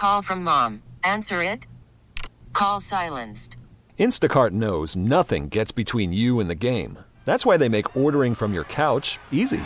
Call from mom. Answer it. Call silenced. Instacart knows nothing gets between you and the game. That's why they make ordering from your couch easy.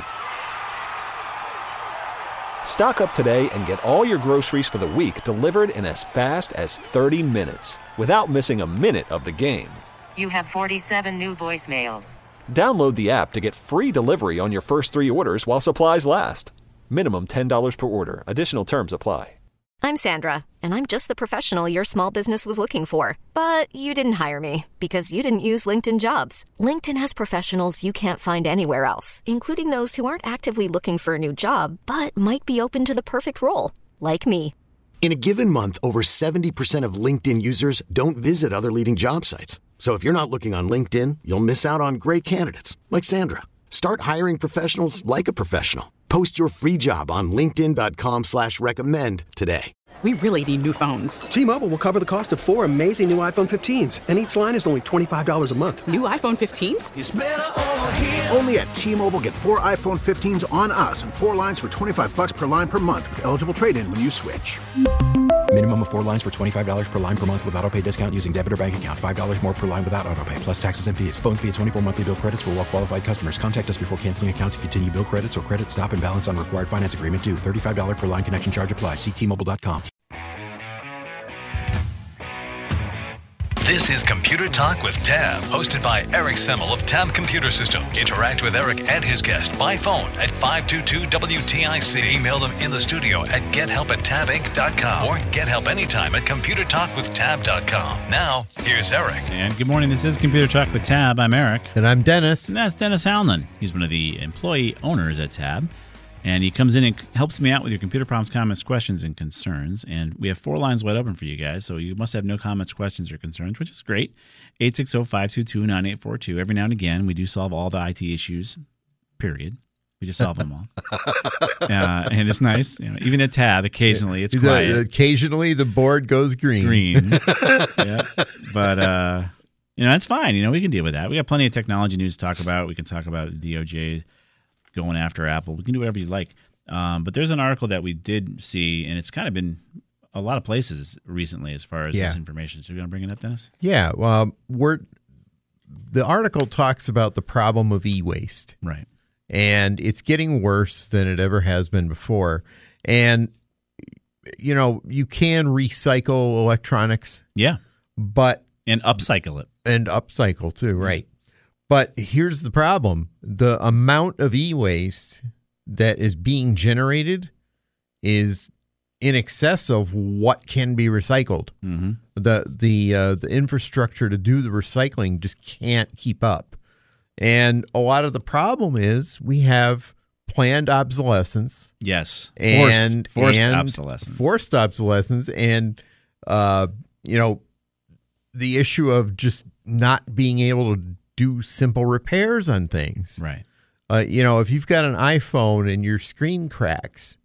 Stock up today and get all your groceries for the week delivered in as fast as 30 minutes without missing a minute of the game. You have 47 new voicemails. Download the app to get free delivery on your first 3 orders while supplies last. Minimum $10 per order. Additional terms apply. I'm Sandra, and I'm just the professional your small business was looking for. But you didn't hire me because you didn't use LinkedIn Jobs. LinkedIn has professionals you can't find anywhere else, including those who aren't actively looking for a new job, but might be open to the perfect role, like me. In a given month, over 70% of LinkedIn users don't visit other leading job sites. So if you're not looking on LinkedIn, you'll miss out on great candidates like Sandra. Start hiring professionals like a professional. Post your free job on linkedin.com/recommend today. We really need new phones. T-Mobile will cover the cost of 4 amazing new iPhone 15s, and each line is only $25 a month. New iPhone 15s? It's better over here. Only at T-Mobile, get 4 iPhone 15s on us and 4 lines for $25 per line per month with eligible trade-in when you switch. Minimum of 4 lines for $25 per line per month with autopay discount using debit or bank account. $5 more per line without autopay, plus taxes and fees. Phone fee at 24 monthly bill credits for well-qualified customers. Contact us before canceling account to continue bill credits or credit stop and balance on required finance agreement due. $35 per line connection charge applies. See T-Mobile.com. This is Computer Talk with Tab, hosted by Eric Semmel of Tab Computer Systems. Interact with Eric and his guest by phone at 522-WTIC. Email them in the studio at gethelp@tabinc.com or get help anytime at computertalkwithtab.com. Now, here's Eric. And good morning. This is Computer Talk with Tab. I'm Eric. And I'm Dennis. And that's Dennis Allen. He's one of the employee owners at Tab. And he comes in and helps me out with your computer problems, comments, questions, and concerns. And we have 4 lines wide open for you guys, so you must have no comments, questions, or concerns, which is great. 860-522-9842. Every now and again, we do solve all the IT issues, period. We just solve them all. And it's nice. You know, even at Tab, occasionally it's quiet. Occasionally the board goes green. Yeah. But, it's fine. We can deal with that. We got plenty of technology news to talk about. We can talk about the DOJ going after Apple. We can do whatever you like. But there's an article that we did see, and it's kind of been a lot of places recently as far as this information. So you're going to bring it up, Dennis? Yeah. The article talks about the problem of e-waste. Right. And it's getting worse than it ever has been before. And, you can recycle electronics. Yeah. And upcycle it. And upcycle too, right. But here's the problem. The amount of e-waste that is being generated is in excess of what can be recycled. Mm-hmm. The infrastructure to do the recycling just can't keep up. And a lot of the problem is we have planned obsolescence. Yes. And forced obsolescence. Forced obsolescence. And, the issue of just not being able to do simple repairs on things. Right. If you've got an iPhone and your screen cracks,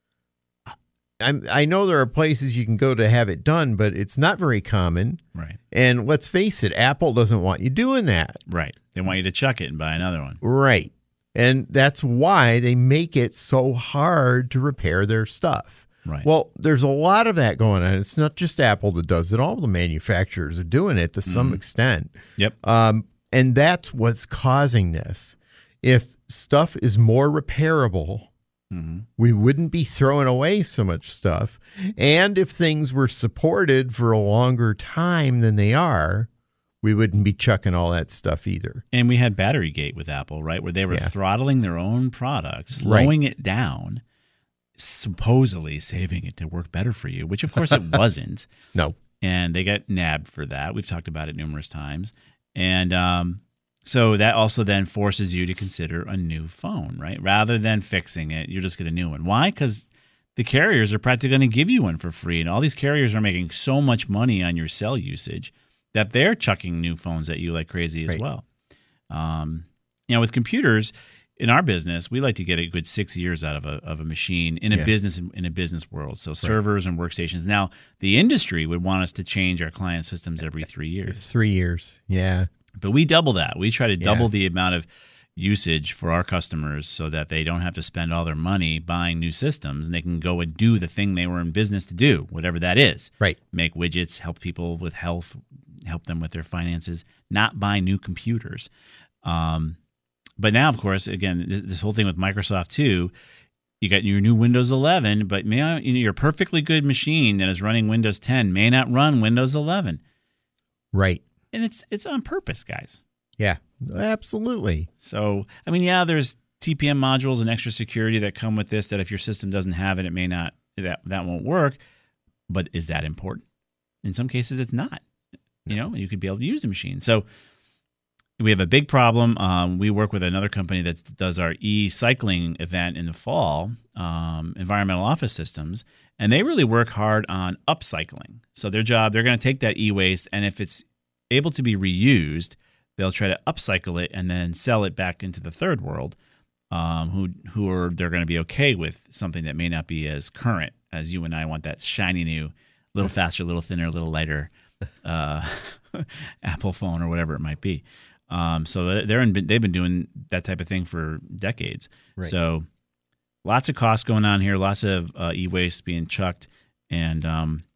I know there are places you can go to have it done, but it's not very common. Right. And let's face it, Apple doesn't want you doing that. Right. They want you to chuck it and buy another one. Right. And that's why they make it so hard to repair their stuff. Right. Well, there's a lot of that going on. It's not just Apple that does it. All the manufacturers are doing it to some extent. Yep. And that's what's causing this. If stuff is more repairable, we wouldn't be throwing away so much stuff. And if things were supported for a longer time than they are, we wouldn't be chucking all that stuff either. And we had Batterygate with Apple, right, where they were throttling their own product, slowing it down, supposedly saving it to work better for you, which, of course, it wasn't. No. And they got nabbed for that. We've talked about it numerous times. And so that also then forces you to consider a new phone, right? Rather than fixing it, you'll just get a new one. Why? Because the carriers are practically going to give you one for free. And all these carriers are making so much money on your cell usage that they're chucking new phones at you like crazy as well. With computers, in our business, we like to get a good 6 years out of a machine in a business world. So servers and workstations. Now, the industry would want us to change our client systems every 3 years. 3 years, yeah. But we double that. We try to double the amount of usage for our customers so that they don't have to spend all their money buying new systems, and they can go and do the thing they were in business to do, whatever that is. Right. Make widgets, help people with health, help them with their finances, not buy new computers. But now, of course, again, this whole thing with Microsoft too, you got your new Windows 11, but your perfectly good machine that is running Windows 10 may not run Windows 11. Right. And it's on purpose, guys. Yeah, absolutely. So, I mean, yeah, there's TPM modules and extra security that come with this that if your system doesn't have it, it may not, that won't work. But is that important? In some cases, it's not. You could be able to use the machine. So we have a big problem. We work with another company that does our e-cycling event in the fall, Environmental Office Systems, and they really work hard on upcycling. So their job, they're going to take that e-waste, and if it's able to be reused, they'll try to upcycle it and then sell it back into the third world, they're going to be okay with something that may not be as current as you and I want, that shiny new, little faster, little thinner, little lighter Apple phone or whatever it might be. So they've been doing that type of thing for decades. Right. So lots of costs going on here, lots of e-waste being chucked, and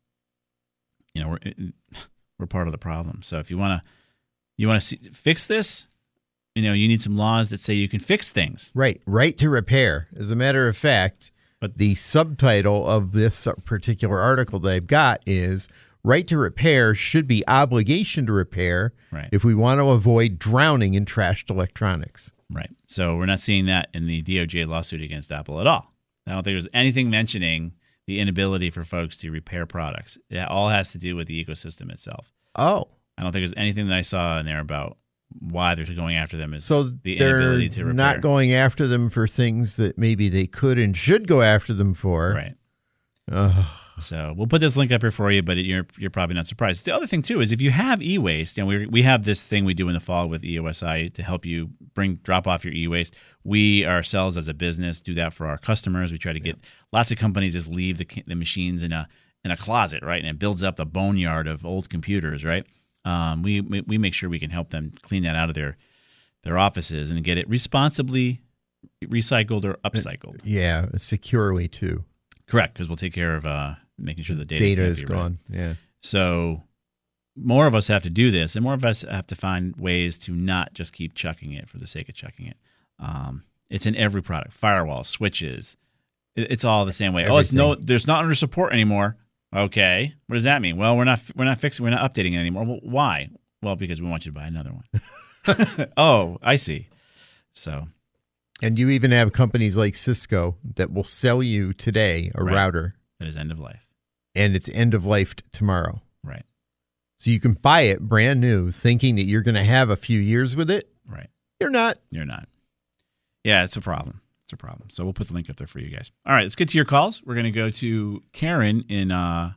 we're part of the problem. So if you want to fix this, you need some laws that say you can fix things. Right to repair. As a matter of fact, but the subtitle of this particular article that I've got is right to repair should be obligation to repair if we want to avoid drowning in trashed electronics. Right. So we're not seeing that in the DOJ lawsuit against Apple at all. I don't think there's anything mentioning the inability for folks to repair products. It all has to do with the ecosystem itself. Oh. I don't think there's anything that I saw in there about why they're going after them is so the they're inability to repair. Not going after them for things that maybe they could and should go after them for. Right. So we'll put this link up here for you, but you're probably not surprised. The other thing too is if you have e-waste, and we have this thing we do in the fall with EOSI to help you drop off your e-waste. We ourselves as a business do that for our customers. We try to get lots of companies just leave the machines in a closet, right, and it builds up the boneyard of old computers, right. We make sure we can help them clean that out of their offices and get it responsibly recycled or upcycled. Yeah, securely too. Correct, because we'll take care of making sure the data is gone. Right. Yeah. So more of us have to do this, and more of us have to find ways to not just keep chucking it for the sake of chucking it. It's in every product: firewalls, switches. It's all the same way. Everything. There's not under support anymore. Okay, what does that mean? Well, we're not fixing, we're not updating it anymore. Well, why? Well, because we want you to buy another one. Oh, I see. So. And you even have companies like Cisco that will sell you today a router that is end of life. And it's end of life tomorrow. Right. So you can buy it brand new thinking that you're going to have a few years with it. Right. You're not. You're not. Yeah, it's a problem. It's a problem. So we'll put the link up there for you guys. All right, let's get to your calls. We're going to go to Karen in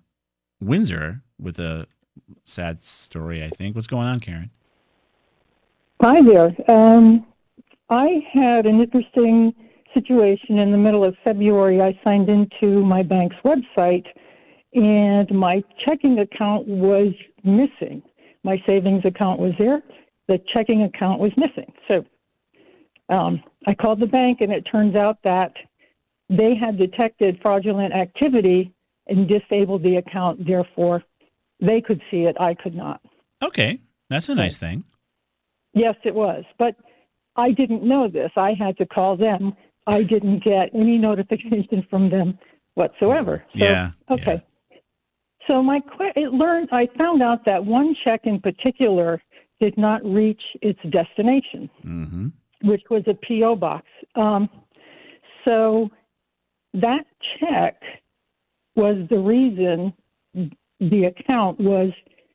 Windsor with a sad story, I think. What's going on, Karen? Hi there. I had an interesting situation in the middle of February. I signed into my bank's website, and my checking account was missing. My savings account was there. The checking account was missing. So I called the bank, and it turns out that they had detected fraudulent activity and disabled the account. Therefore, they could see it. I could not. Okay. That's a nice thing. Yes, it was. But I didn't know this. I had to call them. I didn't get any notification from them whatsoever. So, yeah. Okay. Yeah. So I found out that one check in particular did not reach its destination, which was a P.O. box. So that check was the reason the account was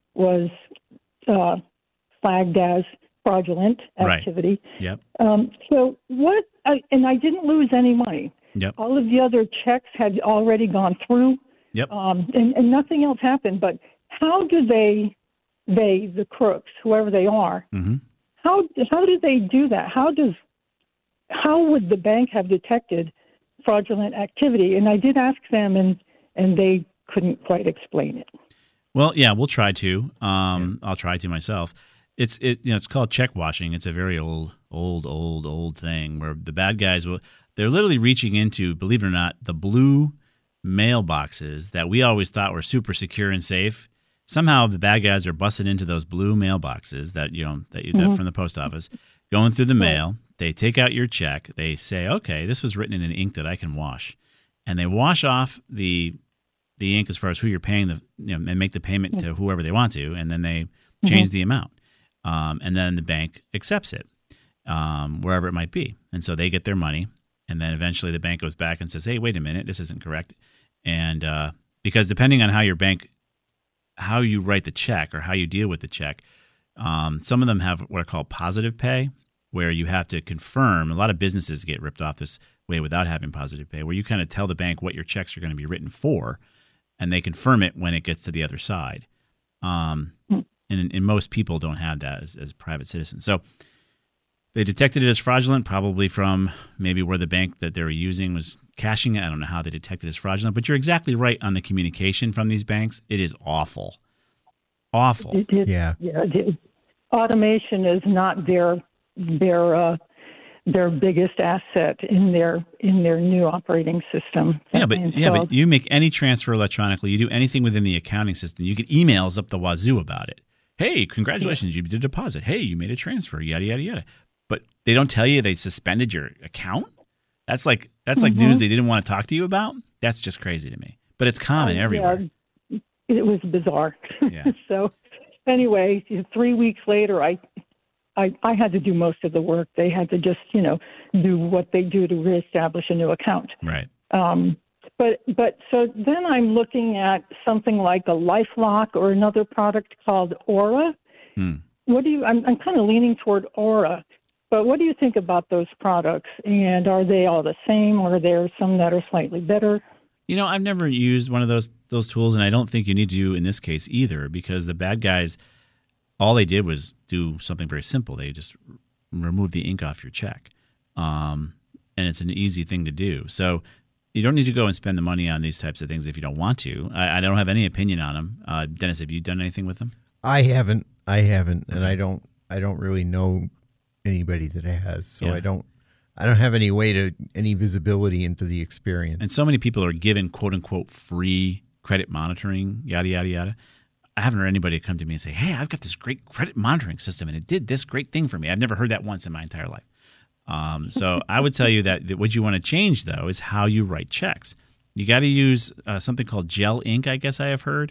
flagged as fraudulent activity. Right. Yep. So and I didn't lose any money. Yep. All of the other checks had already gone through. Yep. And nothing else happened. But how do the crooks, whoever they are, how do they do that? How would the bank have detected fraudulent activity? And I did ask them, and they couldn't quite explain it. Well, yeah, we'll try to. I'll try to myself. It's called check washing. It's a very old thing where the bad guys they're literally reaching into, believe it or not, the blue mailboxes that we always thought were super secure and safe. Somehow the bad guys are busting into those blue mailboxes that from the post office, going through the mail. They take out your check. They say, okay, this was written in an ink that I can wash, and they wash off the ink as far as who you're paying and make the payment to whoever they want to, and then they change the amount. And then the bank accepts it, wherever it might be. And so they get their money, and then eventually the bank goes back and says, hey, wait a minute, this isn't correct. And because depending on how you write the check or how you deal with the check, some of them have what are called positive pay, where you have to confirm. A lot of businesses get ripped off this way without having positive pay, where you kind of tell the bank what your checks are going to be written for, and they confirm it when it gets to the other side. And most people don't have that as private citizens. So they detected it as fraudulent, probably from maybe where the bank that they were using was cashing it. I don't know how they detected it as fraudulent, but you're exactly right on the communication from these banks. It is awful. Awful. It is, yeah. It is. Automation is not their biggest asset in their new operating system. But you make any transfer electronically, you do anything within the accounting system, you get emails up the wazoo about it. Hey, congratulations, you did a deposit. Hey, you made a transfer, yada, yada, yada. But they don't tell you they suspended your account? That's like news they didn't want to talk to you about? That's just crazy to me. But it's common everywhere. Yeah, it was bizarre. Yeah. So anyway, 3 weeks later, I had to do most of the work. They had to just, do what they do to reestablish a new account. Right. But so then I'm looking at something like a LifeLock or another product called Aura. I'm kind of leaning toward Aura, but what do you think about those products? And are they all the same, or are there some that are slightly better? I've never used one of those tools, and I don't think you need to in this case either, because the bad guys, all they did was do something very simple. They just removed the ink off your check, and it's an easy thing to do. So you don't need to go and spend the money on these types of things if you don't want to. I don't have any opinion on them. Dennis, have you done anything with them? I haven't, and I don't really know anybody that has. So I don't have any visibility into the experience. And so many people are given quote unquote free credit monitoring, yada yada yada. I haven't heard anybody come to me and say, "Hey, I've got this great credit monitoring system, and it did this great thing for me." I've never heard that once in my entire life. So I would tell you that what you want to change, though, is how you write checks. You got to use something called gel ink, I guess I have heard.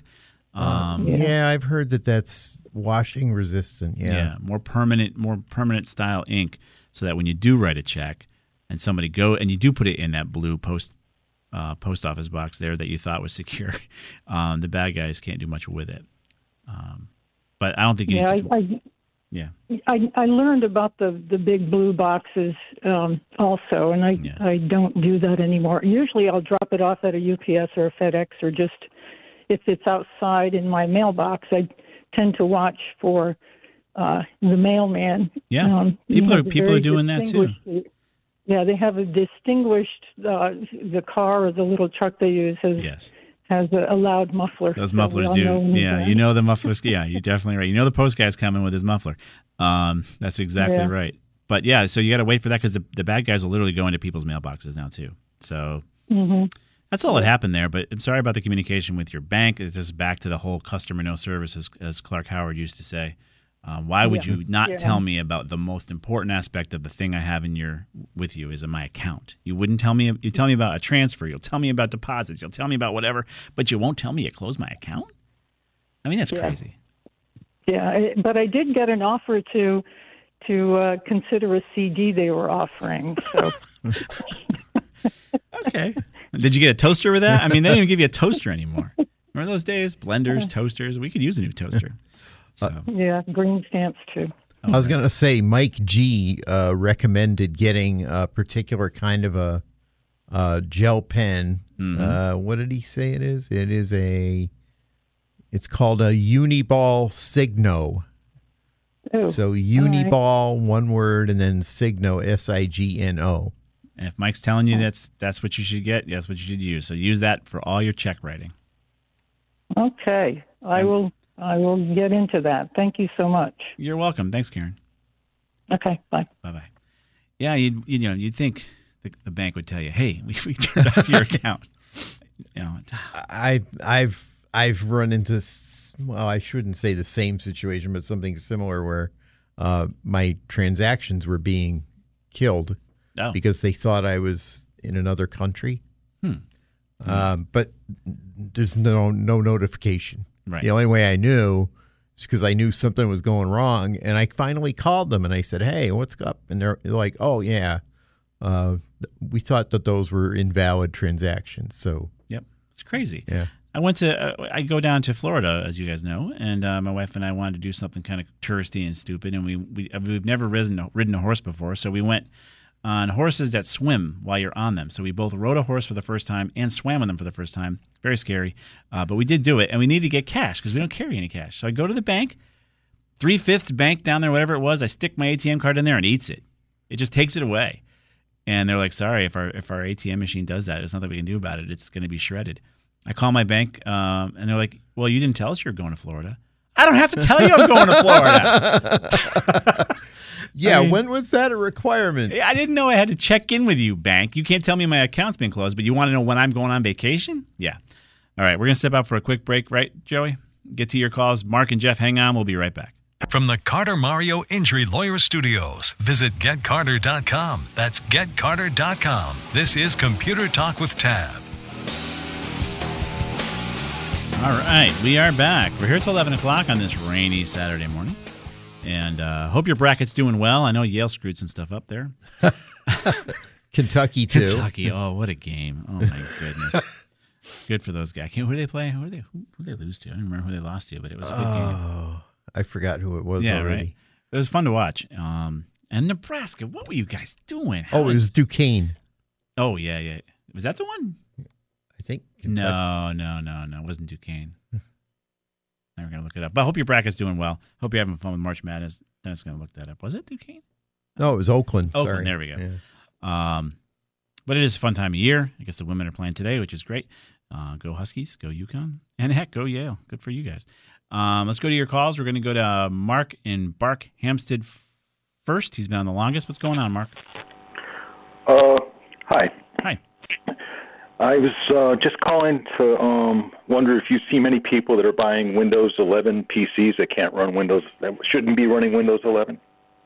I've heard that's washing resistant. Yeah, more permanent style ink, so that when you do write a check and somebody and you do put it in that blue post office box there that you thought was secure, the bad guys can't do much with it. But I don't think you need to. I learned about the big blue boxes also, and I don't do that anymore. Usually I'll drop it off at a UPS or a FedEx, or just if it's outside in my mailbox, I tend to watch for the mailman. Yeah, people are doing that too. Yeah, they have a distinguished the car or the little truck they use has a loud muffler. Those mufflers do. Yeah, the mufflers. Yeah, you're definitely right. The post guy's coming with his muffler. That's exactly right. But yeah, so you got to wait for that, because the bad guys will literally go into people's mailboxes now too. So that's all that happened there. But I'm sorry about the communication with your bank. It's just back to the whole customer no service, as Clark Howard used to say. Why would you not tell me about the most important aspect of the thing I have with you is in my account? You wouldn't tell me. You tell me about a transfer. You'll tell me about deposits. You'll tell me about whatever, but you won't tell me you closed my account? I mean, that's crazy. Yeah, but I did get an offer to consider a CD they were offering. So. Okay. Did you get a toaster with that? I mean, they don't even give you a toaster anymore. Remember those days? Blenders, toasters. We could use a new toaster. So. Green stamps too. I was going to say Mike G recommended getting a particular kind of a gel pen. What did he say it is? It's called a Uniball Signo. Oh, so Uniball, one word, and then Signo, Signo. And if Mike's telling you that's what you should get, that's what you should use. So use that for all your check writing. Okay, I will I will get into that. Thank you so much. You're welcome. Thanks, Karen. Okay, bye. Bye-bye. Yeah, you'd think the bank would tell you, hey, we turned off your account. I've run into, well, I shouldn't say the same situation, but something similar where my transactions were being killed because they thought I was in another country. But there's no notification. Right. The only way I knew is because I knew something was going wrong, and I finally called them and I said, "Hey, what's up?" And they're like, "Oh yeah, we thought that those were invalid transactions." So yep, it's crazy. Yeah. I go down to Florida, as you guys know, and my wife and I wanted to do something kind of touristy and stupid, and we've never ridden a horse before, so we went on horses that swim while you're on them. So we both rode a horse for the first time and swam on them for the first time. Very scary, but we did do it, and we needed to get cash because we don't carry any cash. So I go to the bank, 3/5 bank down there, whatever it was. I stick my ATM card in there and eats it. It just takes it away. And they're like, sorry, if our ATM machine does that, there's nothing we can do about it. It's going to be shredded. I call my bank, and they're like, well, you didn't tell us you were going to Florida. I don't have to tell you I'm going to Florida. Yeah, when was that a requirement? I didn't know I had to check in with you, bank. You can't tell me my account's been closed, but you want to know when I'm going on vacation? Yeah. All right, we're going to step out for a quick break, right, Joey? Get to your calls. Mark and Jeff, hang on. We'll be right back. From the Carter Mario Injury Lawyer Studios, visit GetCarter.com. That's GetCarter.com. This is Computer Talk with Tab. All right, we are back. We're here till 11 o'clock on this rainy Saturday morning. And hope your bracket's doing well. I know Yale screwed some stuff up there. Kentucky, too. Kentucky. Oh, what a game. Oh, my goodness. Good for those guys. Who did they play? Who did they lose to? I don't remember who they lost to, but it was a good game. Oh, I forgot who it was already. Right. It was fun to watch. And Nebraska, what were you guys doing? It was Duquesne. Oh, yeah. Was that the one? I think Kentucky. No. It wasn't Duquesne. Now we're going to look it up. But I hope your bracket's doing well. Hope you're having fun with March Madness. Dennis going to look that up. Was it Duquesne? No, it was Oakland. Oakland, Sorry. there we go. Yeah. But it is a fun time of year. I guess the women are playing today, which is great. Go Huskies. Go UConn. And heck, go Yale. Good for you guys. Let's go to your calls. We're going to go to Mark in Bark Hampstead first. He's been on the longest. What's going on, Mark? Hi. Hi. I was just calling to wonder if you see many people that are buying Windows 11 PCs that can't run Windows, that shouldn't be running Windows 11.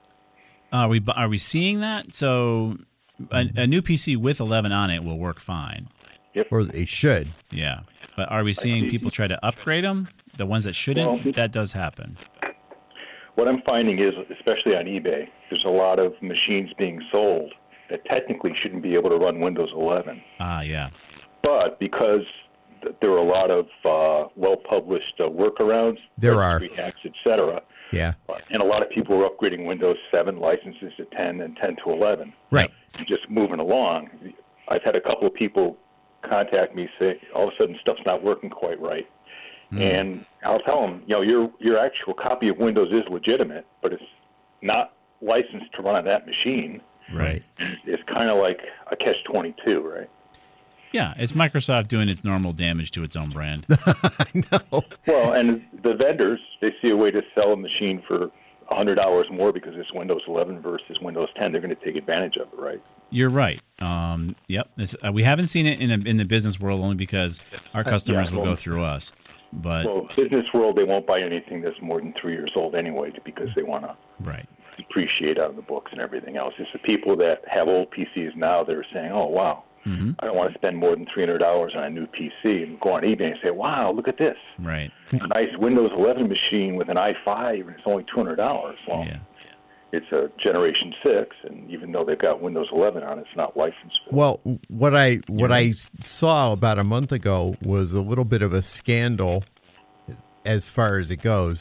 Are we seeing that? So a new PC with 11 on it will work fine. Yep. Or they should. Yeah. But are we seeing people try to upgrade them? The ones that shouldn't? Well, that does happen. What I'm finding is, especially on eBay, there's a lot of machines being sold that technically shouldn't be able to run Windows 11. Yeah. But because there are a lot of well-published workarounds, registry hacks, etc. Yeah. And a lot of people are upgrading Windows 7 licenses to 10 and 10 to 11. Right. Just moving along. I've had a couple of people contact me, say all of a sudden stuff's not working quite right. And I'll tell them, your actual copy of Windows is legitimate, but it's not licensed to run on that machine. Right. It's kind of like a catch-22, right? Yeah, it's Microsoft doing its normal damage to its own brand. I know. Well, and the vendors, they see a way to sell a machine for $100 more because it's Windows 11 versus Windows 10. They're going to take advantage of it, right? You're right. Yep. We haven't seen it in the business world only because our customers will go through us. But business world, they won't buy anything that's more than 3 years old anyway because they want to depreciate out of the books and everything else. It's the people that have old PCs now that are saying, oh, wow, I don't want to spend more than $300 on a new PC, and go on eBay and say, wow, look at this. Right. A nice Windows 11 machine with an i5, and it's only $200. Well, it's a Generation 6, and even though they've got Windows 11 on it, it's not licensed for it. Well, what I saw about a month ago was a little bit of a scandal, as far as it goes,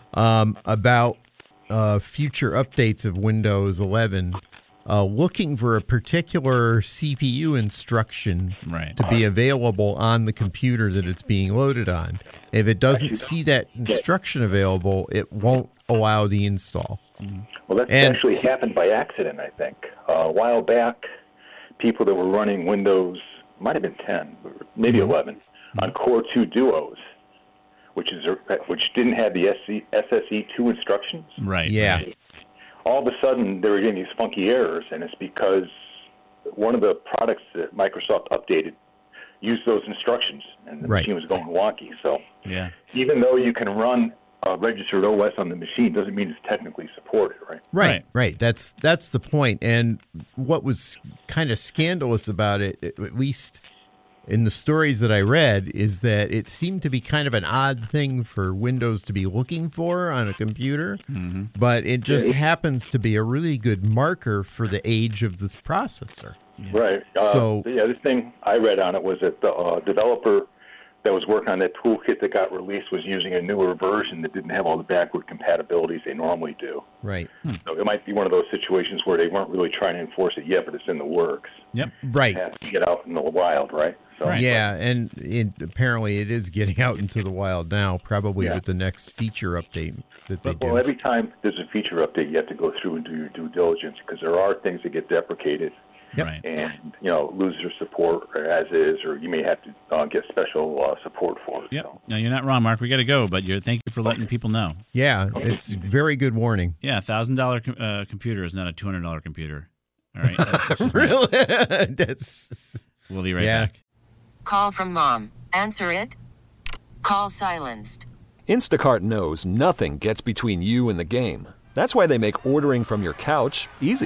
about future updates of Windows 11 looking for a particular CPU instruction to be available on the computer that it's being loaded on. If it doesn't see that instruction available, it won't allow the install. Well, that's actually happened by accident, I think. A while back, people that were running Windows, might have been 10, maybe 11, on Core 2 Duos which didn't have the SSE2 instructions. Right. Yeah. Right. All of a sudden, they were getting these funky errors, and it's because one of the products that Microsoft updated used those instructions, and the machine was going wonky. So yeah, even though you can run a registered OS on the machine, doesn't mean it's technically supported, right? Right. That's the point. And what was kind of scandalous about it, at least in the stories that I read, is that it seemed to be kind of an odd thing for Windows to be looking for on a computer, but it just happens to be a really good marker for the age of this processor. Yeah. Right. This thing I read on it was that the developer that was working on that toolkit that got released was using a newer version that didn't have all the backward compatibilities they normally do. Right. So it might be one of those situations where they weren't really trying to enforce it yet, but it's in the works. Yep. Right. It has to get out in the wild, right? So, Yeah, and apparently it is getting out into the wild now, probably with the next feature update that they do. Well, every time there's a feature update, you have to go through and do your due diligence because there are things that get deprecated. Yep. Right. And, lose their support as is, or you may have to get special support for it. Yep. No, you're not wrong, Mark. We got to go, but thank you for letting people know. Yeah, it's very good warning. Yeah, $1,000 computer is not a $200 computer. All right. Really? We'll be right back. Call from mom. Answer it. Call silenced. Instacart knows nothing gets between you and the game. That's why they make ordering from your couch easy.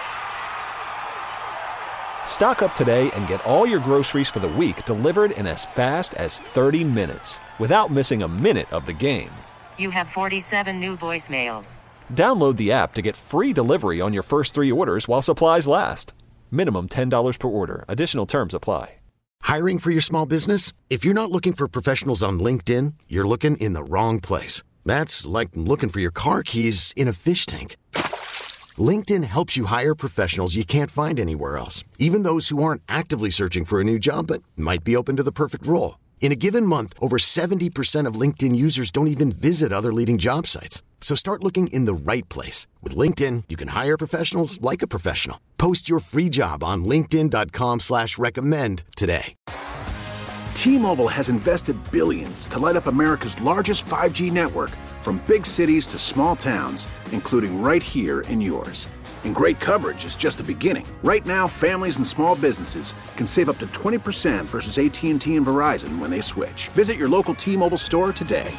Stock up today and get all your groceries for the week delivered in as fast as 30 minutes without missing a minute of the game. You have 47 new voicemails. Download the app to get free delivery on your first 3 orders while supplies last. Minimum $10 per order. Additional terms apply. Hiring for your small business? If you're not looking for professionals on LinkedIn, you're looking in the wrong place. That's like looking for your car keys in a fish tank. LinkedIn helps you hire professionals you can't find anywhere else, even those who aren't actively searching for a new job but might be open to the perfect role. In a given month, over 70% of LinkedIn users don't even visit other leading job sites. So start looking in the right place. With LinkedIn, you can hire professionals like a professional. Post your free job on linkedin.com/recommend today. T-Mobile has invested billions to light up America's largest 5G network, from big cities to small towns, including right here in yours. And great coverage is just the beginning. Right now, families and small businesses can save up to 20% versus AT&T and Verizon when they switch. Visit your local T-Mobile store today.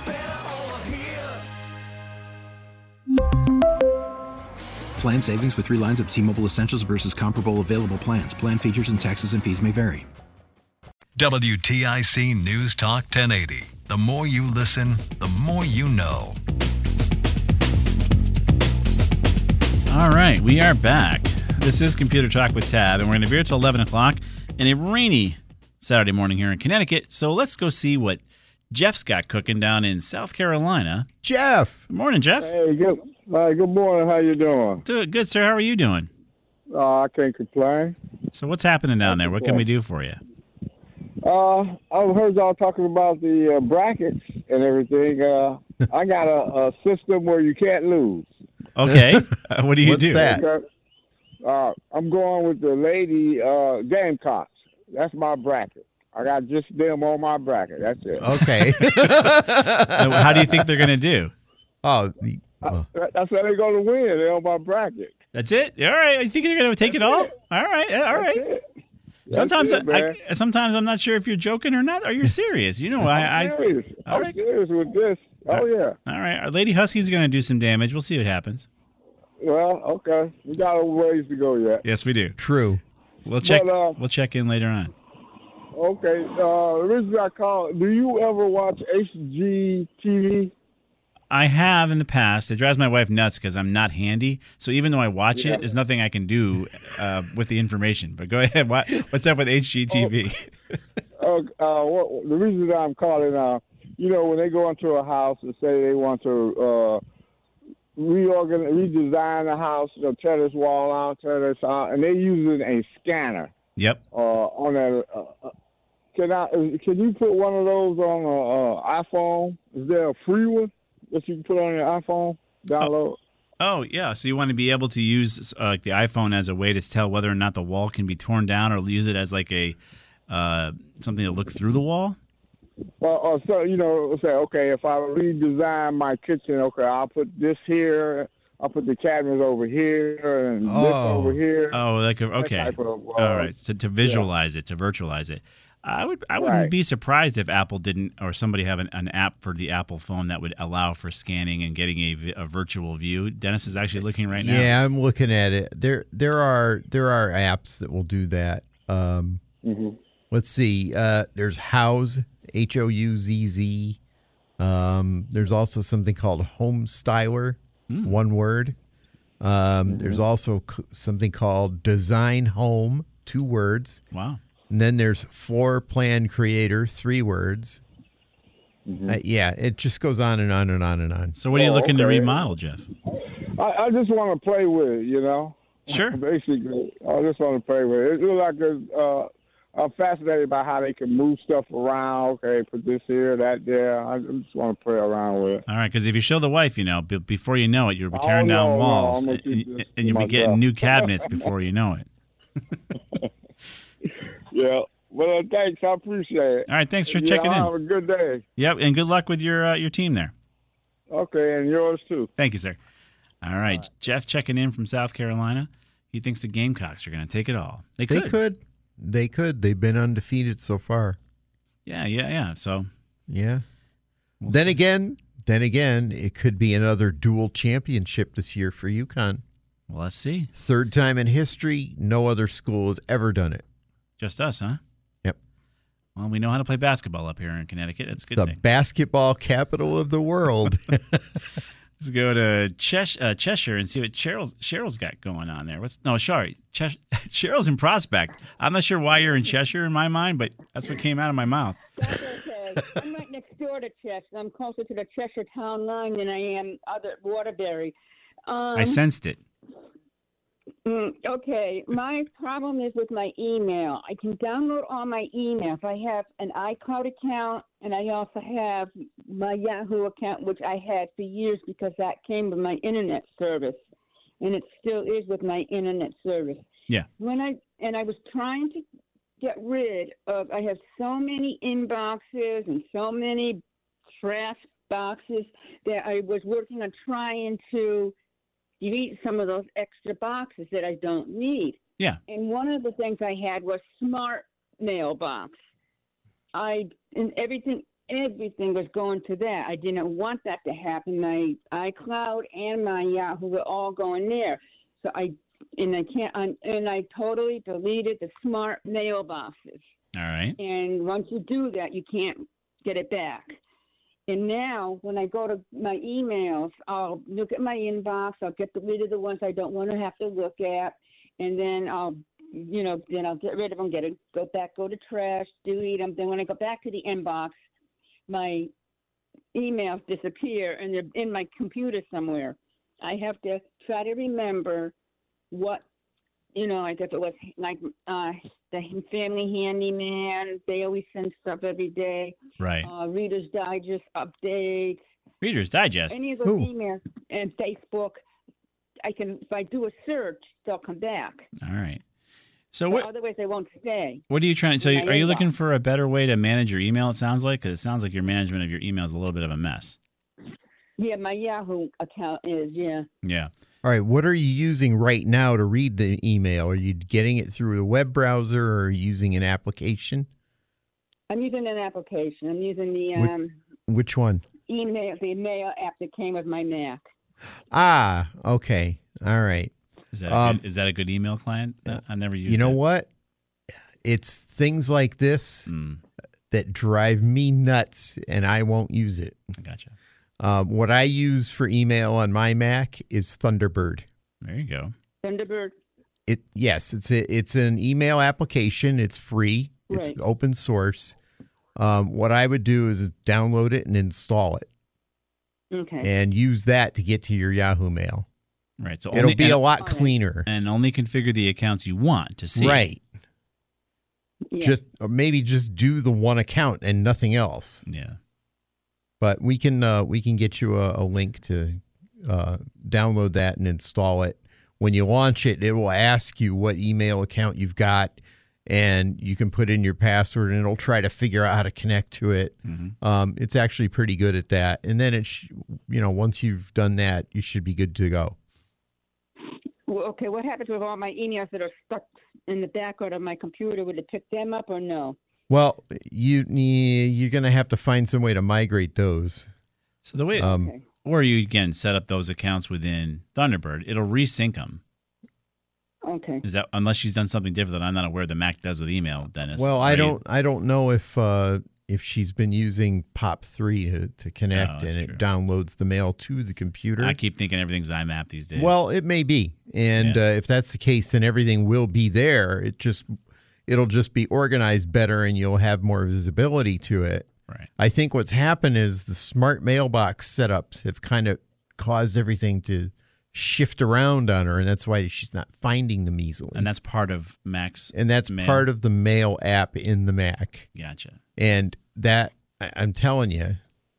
Plan savings with 3 lines of T-Mobile Essentials versus comparable available plans. Plan features and taxes and fees may vary. WTIC News Talk 1080. The more you listen, the more you know. All right, we are back. This is Computer Talk with Tab, and we're going to be here till 11 o'clock in a rainy Saturday morning here in Connecticut. So let's go see what Jeff's got cooking down in South Carolina. Jeff. Good morning, Jeff. Hey, good morning. How you doing? Good, sir. How are you doing? I can't complain. So what's happening down there? What can we do for you? I heard y'all talking about the brackets and everything. I got a system where you can't lose. Okay. What do you do? What's that? Okay. I'm going with the Lady Gamecocks. That's my bracket. I got just them on my bracket. That's it. Okay. How do you think they're going to do? That's how they're going to win. They're on my bracket. That's it? All right. You think you're going to take it all? All right. All right. Sometimes I'm not sure if you're joking or not. Are you serious? I'm serious. I'm serious with this. Oh, yeah. All right. Our Lady Husky's going to do some damage. We'll see what happens. Well, okay. We got a ways to go yet. Yes, we do. True. We'll check in later on. Okay. The reason I called, do you ever watch HGTV? I have in the past. It drives my wife nuts because I'm not handy. So even though I watch it, there's nothing I can do with the information. But go ahead. What's up with HGTV? The reason that I'm calling, when they go into a house and say they want to redesign the house, tear this wall out, tear this out, and they're using a scanner. Yep. On that. Can you put one of those on an iPhone? Is there a free one that you can put on your iPhone? Download. Oh yeah. So you want to be able to use like the iPhone as a way to tell whether or not the wall can be torn down, or use it as like a something to look through the wall? Or so say, okay, if I redesign my kitchen, okay, I'll put this here. I'll put the cabinets over here and this over here. Oh, okay. Type of, all right. So to visualize it, to virtualize it. I wouldn't be surprised if Apple didn't, or somebody have an app for the Apple phone that would allow for scanning and getting a virtual view. Dennis is actually looking right now. Yeah, I'm looking at it. There are apps that will do that. Let's see. There's Houzz, Houzz. There's also something called Home Styler, one word. There's also something called Design Home, 2 words. Wow. And then there's Floor Plan Creator, 3 words. Yeah, it just goes on and on and on and on. So what are you looking to remodel, Jeff? I just want to play with it, Sure. Basically, I just want to play with it. It looks like I'm fascinated by how they can move stuff around. Okay, put this here, that there. I just want to play around with it. All right, because if you show the wife, before you know it, you'll be tearing down walls, and you'll be getting new cabinets before you know it. Yeah. Well, thanks. I appreciate it. All right, thanks for checking in. Have a good day. Yep, and good luck with your team there. Okay, and yours too. Thank you, sir. All right, Jeff checking in from South Carolina. He thinks the Gamecocks are going to take it all. They could. They've been undefeated so far. Yeah. So yeah. Then again, it could be another dual championship this year for UConn. Well, let's see. 3rd time in history, no other school has ever done it. Just us, huh? Yep. Well, we know how to play basketball up here in Connecticut. It's a good thing. The basketball capital of the world. Let's go to Cheshire and see what Cheryl's got going on there. Cheryl's in Prospect. I'm not sure why you're in Cheshire in my mind, but that's what came out of my mouth. That's okay. I'm right next door to Cheshire. I'm closer to the Cheshire town line than I am Waterbury. I sensed it. Okay, my problem is with my email. I can download all my emails. I have an iCloud account, and I also have my Yahoo account, which I had for years because that came with my internet service, and it still is with my internet service. Yeah. I was trying to get rid of. I have so many inboxes and so many trash boxes that I was working on trying to delete some of those extra boxes that I don't need. Yeah. And one of the things I had was Smart Mailbox. And everything was going to that. I didn't want that to happen. My iCloud and my Yahoo were all going there. So I totally deleted the Smart Mailboxes. All right. And once you do that, you can't get it back. And now, when I go to my emails, I'll look at my inbox. I'll get rid of the ones I don't want to have to look at, and then I'll get rid of them. Go to trash, delete them. Then when I go back to the inbox, my emails disappear, and they're in my computer somewhere. I have to try to remember what. Like if it was like the Family Handyman, they always send stuff every day. Right. Reader's Digest updates. Reader's Digest? Any of those emails and Facebook, if I do a search, they'll come back. All right. So what? Otherwise, they won't stay. What are you trying to? So are you looking for a better way to manage your email? It sounds like, because it sounds like your management of your email is a little bit of a mess. Yeah, my Yahoo account is. Yeah. Yeah. All right, what are you using right now to read the email? Are you getting it through a web browser or are you using an application? I'm using an application. I'm using the which one? The mail app that came with my Mac. Ah, okay. All right. Is that a good email client? I've never used it. You know what? It's things like this that drive me nuts, and I won't use it. I gotcha. What I use for email on my Mac is Thunderbird. There you go. Thunderbird. It's an email application. It's free. Right. It's open source. What I would do is download it and install it. Okay. And use that to get to your Yahoo Mail. Right. So it'll be a lot cleaner. And only configure the accounts you want to see. Right. Yeah. Maybe just do the one account and nothing else. Yeah. But we can get you a link to download that and install it. When you launch it, it will ask you what email account you've got, and you can put in your password, and it'll try to figure out how to connect to it. It's actually pretty good at that. And then once you've done that, you should be good to go. Well, okay, what happens with all my emails that are stuck in the background of my computer? Would it pick them up or no? Well, you're going to have to find some way to migrate those. So the way, or you again set up those accounts within Thunderbird, it'll resync them. Okay. Is that unless she's done something different that I'm not aware the Mac does with email, Dennis? Well, I don't know if she's been using POP3 to connect and it downloads the mail to the computer. I keep thinking everything's IMAP these days. Well, it may be, and if that's the case, then everything will be there. It'll just be organized better, and you'll have more visibility to it. Right. I think what's happened is the smart mailbox setups have kind of caused everything to shift around on her, and that's why she's not finding them easily. And that's part of Mac's And that's mail. part of the mail app in the Mac. Gotcha. And that, I'm telling you,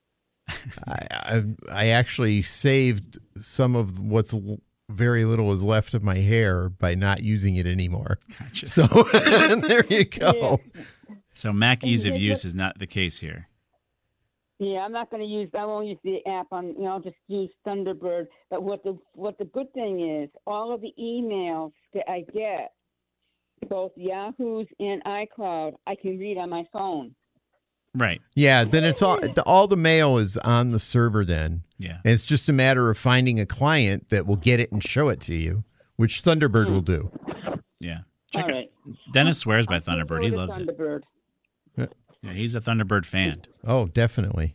I actually saved some of what's very little is left of my hair by not using it anymore. Gotcha. So there you go. Yeah. So Mac ease of use is not the case here. Yeah, I'm not going to use. I won't use the app on. I'll just use Thunderbird. But what the good thing is, all of the emails that I get, both Yahoo's and iCloud, I can read on my phone. Right. Yeah. Then it's all the mail is on the server. Then. Yeah. And it's just a matter of finding a client that will get it and show it to you, which Thunderbird will do. Yeah. All right. Dennis swears by Thunderbird. He loves Thunderbird. it. Yeah, he's a Thunderbird fan. Oh, definitely.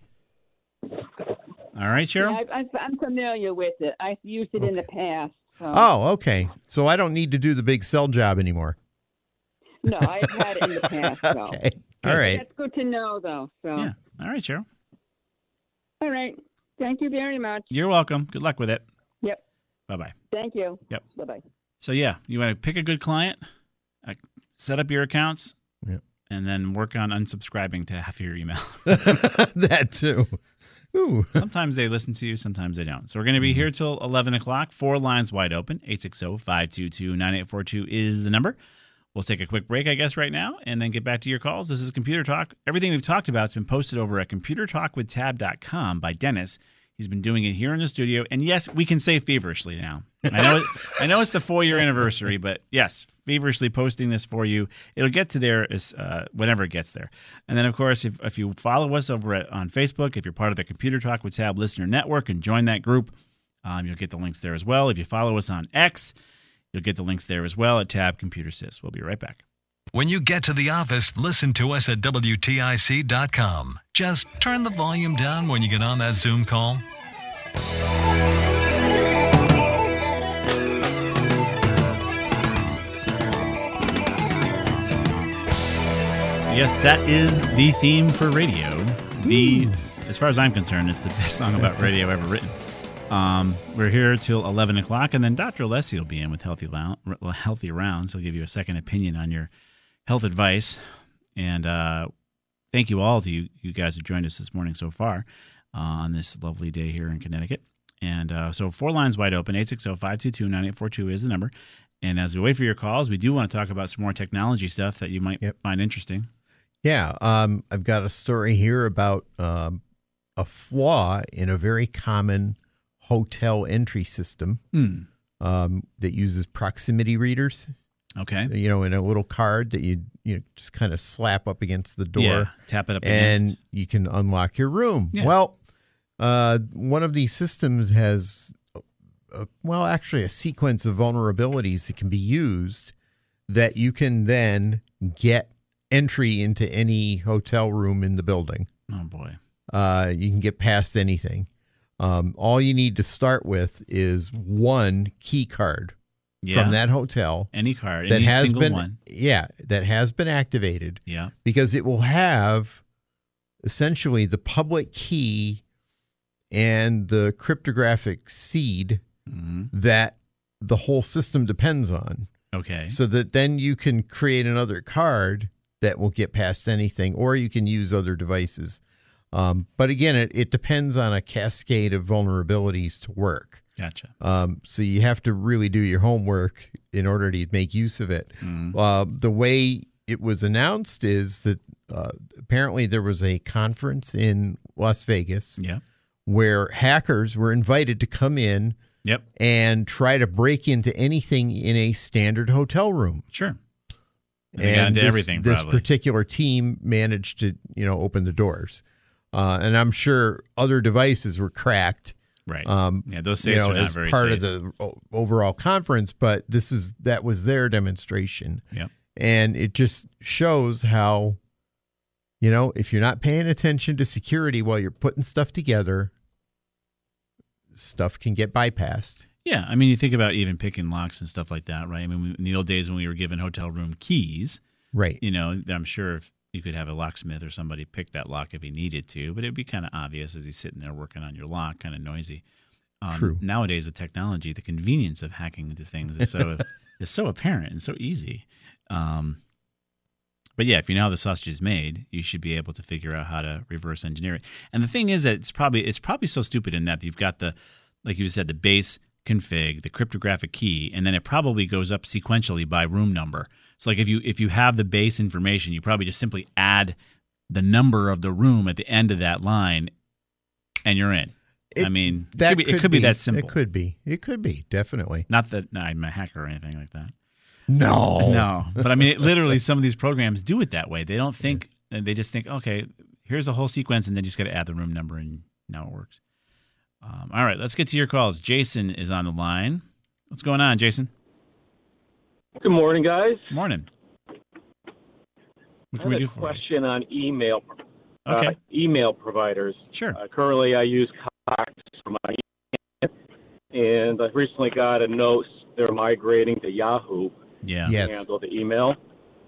All right, Cheryl? Yeah, I'm familiar with it. I've used it in the past. So. Oh, okay. So I don't need to do the big cell job anymore. No, I've had it in the past. So. Okay. All right. That's good to know, though. So. Yeah. All right, Cheryl. All right. Thank you very much. You're welcome. Good luck with it. Yep. Bye-bye. Thank you. Yep. Bye-bye. So, yeah, you want to pick a good client, set up your accounts, and then work on unsubscribing to half of your email. That too. Ooh. Sometimes they listen to you, sometimes they don't. So we're going to be here till 11 o'clock. 4 lines wide open. 860-522-9842 is the number. We'll take a quick break, I guess, right now, and then get back to your calls. This is Computer Talk. Everything we've talked about has been posted over at computertalkwithtab.com by Dennis. He's been doing it here in the studio. And yes, we can say feverishly now. I know it's the 4-year anniversary, but yes, feverishly posting this for you. It'll get to there whenever it gets there. And then, of course, if you follow us over on Facebook, if you're part of the Computer Talk with Tab Listener Network and join that group, you'll get the links there as well. If you follow us on X, you'll get the links there as well at Tab Computer Sys. We'll be right back. When you get to the office, listen to us at WTIC.com. Just turn the volume down when you get on that Zoom call. Yes, that is the theme for radio. As far as I'm concerned, it's the best song about radio ever written. We're here till 11 o'clock, and then Dr. Alessi will be in with Healthy Rounds. He'll give you a second opinion on your health advice. And thank you all to you guys who joined us this morning so far on this lovely day here in Connecticut. And so 4 lines wide open. 860-522-9842 is the number. And as we wait for your calls, we do want to talk about some more technology stuff that you might find interesting. Yeah, I've got a story here about a flaw in a very common hotel entry system that uses proximity readers. Okay. You know, in a little card that you just kind of slap up against the door. Yeah, tap it up and against. You can unlock your room. Yeah. Well, one of these systems has, actually a sequence of vulnerabilities that can be used that you can then get entry into any hotel room in the building. Oh, boy. You can get past anything. All you need to start with is one key card from that hotel. Any card, that any has single been, one. Yeah, that has been activated. Yeah. Because it will have essentially the public key and the cryptographic seed that the whole system depends on. Okay. So that then you can create another card that will get past anything, or you can use other devices. But again, it depends on a cascade of vulnerabilities to work. Gotcha. So you have to really do your homework in order to make use of it. The way it was announced is that apparently there was a conference in Las Vegas where hackers were invited to come in and try to break into anything in a standard hotel room. Sure. And they got into everything, this probably. particular team managed to, open the doors. And I'm sure other devices were cracked. Right. Those safes are not as very part safe. of the overall conference, but that was their demonstration. Yep. And it just shows how, if you're not paying attention to security while you're putting stuff together, stuff can get bypassed. Yeah, I mean, you think about even picking locks and stuff like that, right? I mean, in the old days when we were given hotel room keys, right? I'm sure if you could have a locksmith or somebody pick that lock if he needed to, but it'd be kind of obvious as he's sitting there working on your lock, kind of noisy. True. Nowadays, with technology, the convenience of hacking into things is so apparent and so easy. But yeah, if you know how the sausage is made, you should be able to figure out how to reverse engineer it. And the thing is that it's probably so stupid in that you've got like you said, the base config, the cryptographic key, and then it probably goes up sequentially by room number. So like if you have the base information, you probably just simply add the number of the room at the end of that line, and you're in. It could be that simple. It could be, definitely. Not that I'm a hacker or anything like that. No. But I mean, literally, some of these programs do it that way. They don't think, they just think, okay, here's a whole sequence, and then you just got to add the room number, and now it works. All right, let's get to your calls. Jason is on the line. What's going on, Jason? Good morning, guys. Morning. What can we do for you? I have a question on email. Okay. Email providers. Sure. Currently, I use Cox for my email, and I recently got a note they're migrating to Yahoo to handle the email.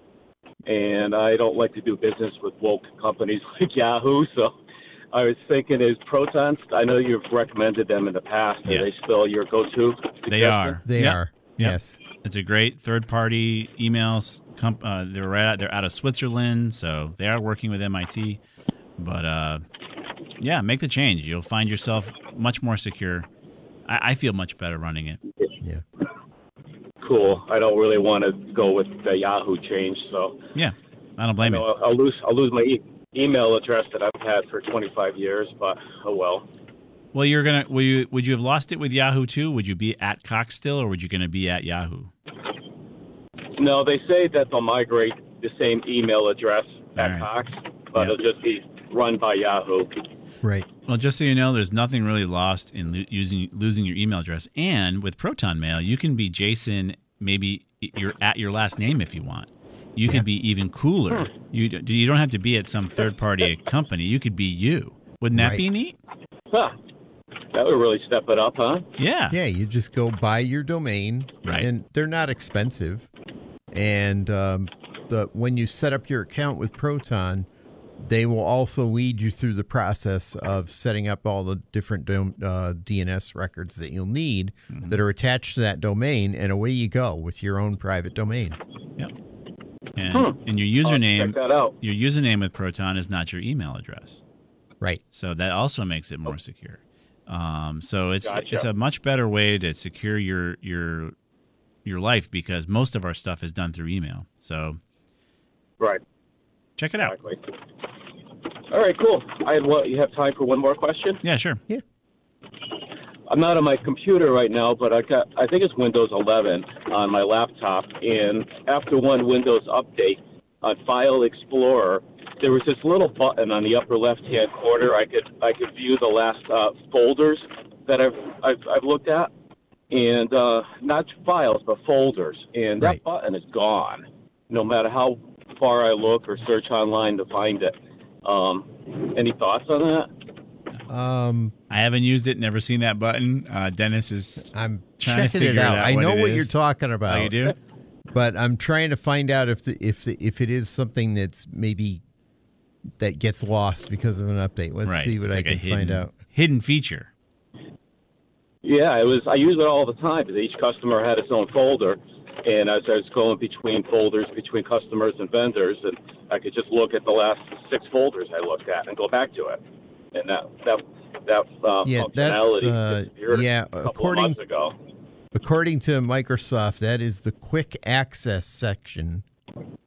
And I don't like to do business with woke companies like Yahoo, so I was thinking, is Proton, I know you've recommended them in the past. Are they still your go-to? They are. They are. Yep. Yes. It's a great third-party emails. They're out of Switzerland, so they are working with MIT. But, make the change. You'll find yourself much more secure. I feel much better running it. Yeah. Cool. I don't really want to go with the Yahoo change, so. Yeah, I don't blame you. I'll lose my email address that I've had for 25 years, but oh well. Well, would you have lost it with Yahoo too? Would you be at Cox still, or would you going to be at Yahoo? No, they say that they'll migrate the same email address at Cox, but it'll just be run by Yahoo. Right. Well, just so you know, there's nothing really lost in losing your email address. And with Proton Mail, you can be Jason. Maybe you're at your last name if you want. You could be even cooler. You don't have to be at some third-party company. You could be you. Wouldn't that be neat? Huh. That would really step it up, huh? Yeah. Yeah, you just go buy your domain, and they're not expensive. And when you set up your account with Proton, they will also lead you through the process of setting up all the different DNS records that you'll need that are attached to that domain, and away you go with your own private domain. Yep. And your username with Proton is not your email address. Right. So that also makes it more secure. So it's a much better way to secure your life, because most of our stuff is done through email. So check it out. All right, cool. You have time for one more question? Yeah, sure. Yeah. I'm not on my computer right now, but I think it's Windows 11 on my laptop. And after one Windows update on File Explorer, there was this little button on the upper left-hand corner. I could view the last folders that I've looked at, and not files but folders. And that button is gone, no matter how far I look or search online to find it. Any thoughts on that? I haven't used it, never seen that button. Dennis is I'm trying to figure it out. I know what is. you're talking about. Oh, you do? But I'm trying to find out if it is something that's maybe that gets lost because of an update. Let's see what I can find out. Hidden feature. Yeah, I use it all the time because each customer had its own folder, and as I was going between folders between customers and vendors, and I could just look at the last 6 folders I looked at and go back to it, and that functionality disappeared a couple of months ago. According to Microsoft, that is the quick access section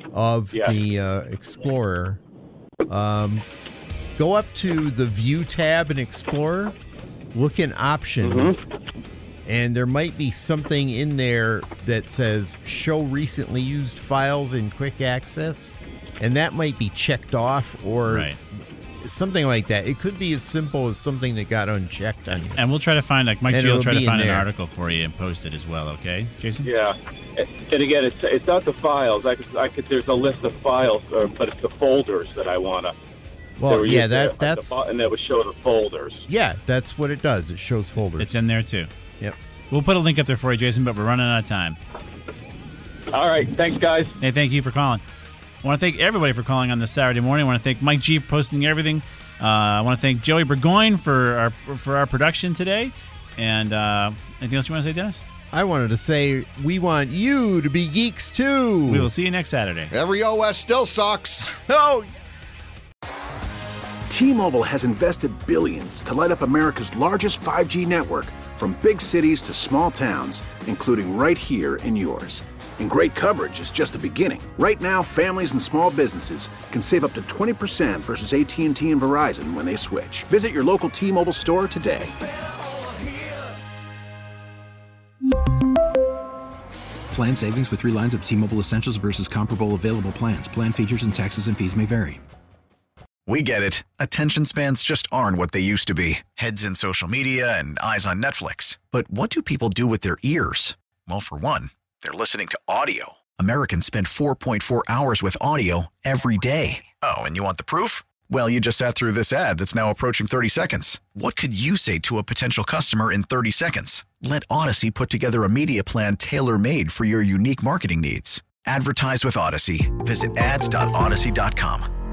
of the Explorer, go up to the View tab in Explorer, look in Options, and there might be something in there that says Show Recently Used Files in Quick Access, and that might be checked off or something like that. It could be as simple as something that got unchecked on you. And we'll try to find, Mike G will try to find an article for you and post it as well, okay, Jason? Yeah. And again, it's not the files. There's a list of files, but it's the folders that I want to. Well, that's... And that would show the folders. Yeah, that's what it does. It shows folders. It's in there, too. Yep. We'll put a link up there for you, Jason, but we're running out of time. All right. Thanks, guys. Hey, thank you for calling. I want to thank everybody for calling on this Saturday morning. I want to thank Mike G for posting everything. I want to thank Joey Burgoyne for our production today. And anything else you want to say, Dennis? I wanted to say we want you to be geeks, too. We will see you next Saturday. Every OS still sucks. Oh, T-Mobile has invested billions to light up America's largest 5G network, from big cities to small towns, including right here in yours. And great coverage is just the beginning. Right now, families and small businesses can save up to 20% versus AT&T and Verizon when they switch. Visit your local T-Mobile store today. Plan savings with 3 lines of T-Mobile Essentials versus comparable available plans. Plan features and taxes and fees may vary. We get it. Attention spans just aren't what they used to be. Heads in social media and eyes on Netflix. But what do people do with their ears? Well, for one, they're listening to audio. Americans spend 4.4 hours with audio every day. Oh, and you want the proof? Well, you just sat through this ad that's now approaching 30 seconds. What could you say to a potential customer in 30 seconds? Let Odyssey put together a media plan tailor-made for your unique marketing needs. Advertise with Odyssey. Visit ads.odyssey.com.